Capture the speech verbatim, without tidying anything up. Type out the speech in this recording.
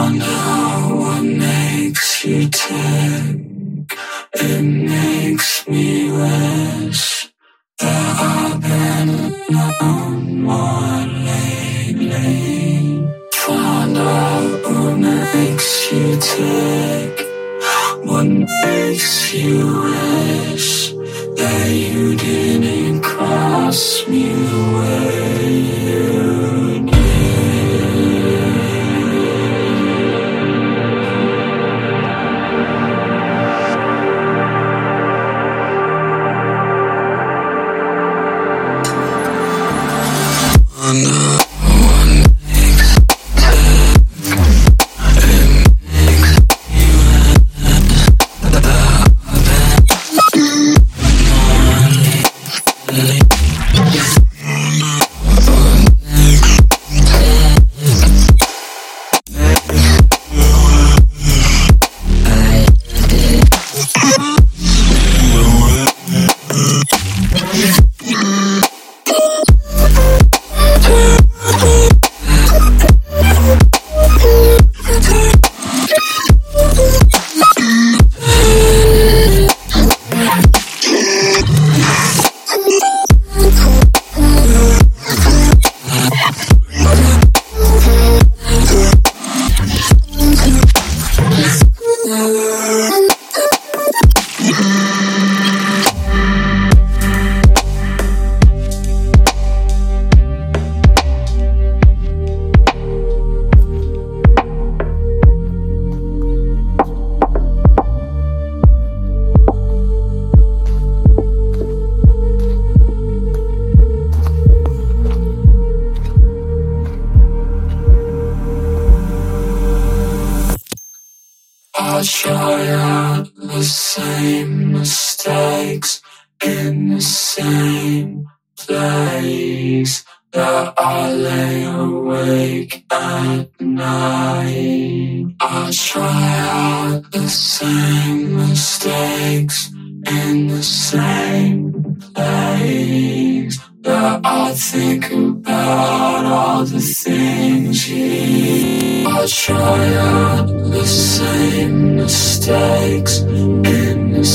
Wonder what makes you tick. It makes me wish that I've been alone more lately. Find out what makes you tick. What makes you wish that you didn't cross me the way you did? Wonder what makes I try out the same mistakes in the same place that I lay awake at night. I try out the same mistakes in the same place that I think about all the things you. I try out the same mistakes in the